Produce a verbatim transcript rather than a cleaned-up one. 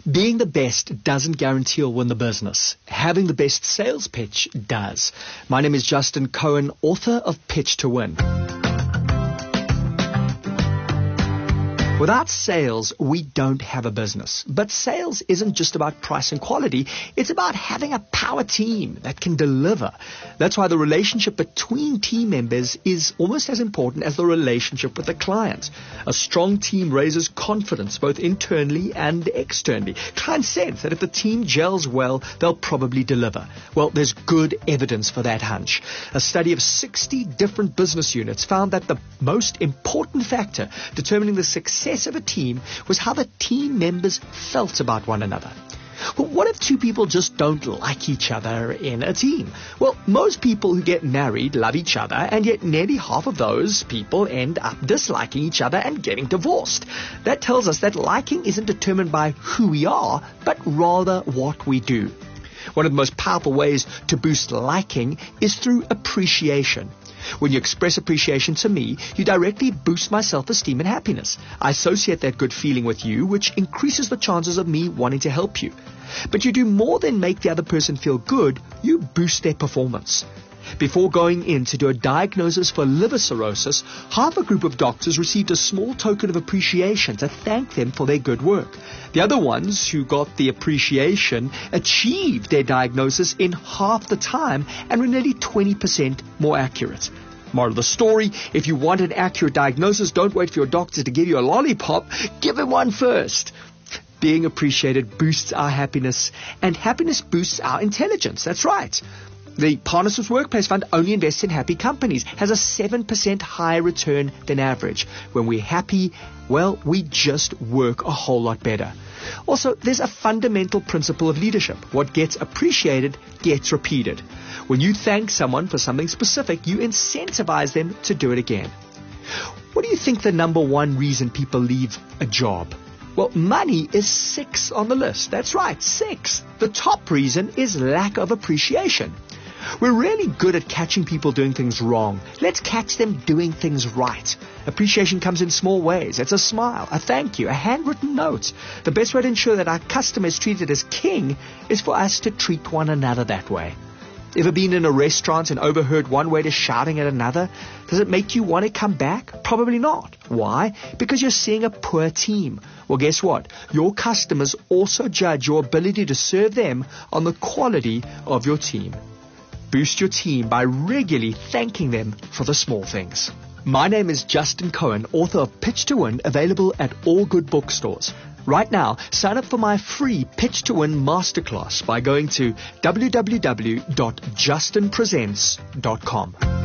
Being the best doesn't guarantee you'll win the business. Having the best sales pitch does. My name is Justin Cohen, author of Pitch to Win. Without sales, we don't have a business. But sales isn't just about price and quality. It's about having a power team that can deliver. That's why the relationship between team members is almost as important as the relationship with the client. A strong team raises confidence both internally and externally. Clients sense that if the team gels well, they'll probably deliver. Well, there's good evidence for that hunch. A study of sixty different business units found that the most important factor determining the success of a team was how the team members felt about one another. Well, what if two people just don't like each other in a team? Well, most people who get married love each other, and yet nearly half of those people end up disliking each other and getting divorced. That tells us that liking isn't determined by who we are, but rather what we do. One of the most powerful ways to boost liking is through appreciation. When you express appreciation to me, you directly boost my self-esteem and happiness. I associate that good feeling with you, which increases the chances of me wanting to help you. But you do more than make the other person feel good, you boost their performance. Before going in to do a diagnosis for liver cirrhosis, half a group of doctors received a small token of appreciation to thank them for their good work. The other ones who got the appreciation achieved their diagnosis in half the time and were nearly twenty percent more accurate. Moral of the story, if you want an accurate diagnosis, don't wait for your doctor to give you a lollipop. Give him one first. Being appreciated boosts our happiness, and happiness boosts our intelligence. That's right. The Partnerships Workplace Fund only invests in happy companies, has a seven percent higher return than average. When we're happy, well, we just work a whole lot better. Also, there's a fundamental principle of leadership. What gets appreciated gets repeated. When you thank someone for something specific, you incentivize them to do it again. What do you think the number one reason people leave a job? Well, money is six on the list. That's right, six. The top reason is lack of appreciation. We're really good at catching people doing things wrong. Let's catch them doing things right. Appreciation comes in small ways. It's a smile, a thank you, a handwritten note. The best way to ensure that our customer is treated as king is for us to treat one another that way. Ever been in a restaurant and overheard one waiter shouting at another? Does it make you want to come back? Probably not. Why? Because you're seeing a poor team. Well, guess what? Your customers also judge your ability to serve them on the quality of your team. Boost your team by regularly thanking them for the small things. My name is Justin Cohen, author of Pitch to Win, available at all good bookstores. Right now, sign up for my free Pitch to Win masterclass by going to w w w dot justin presents dot com.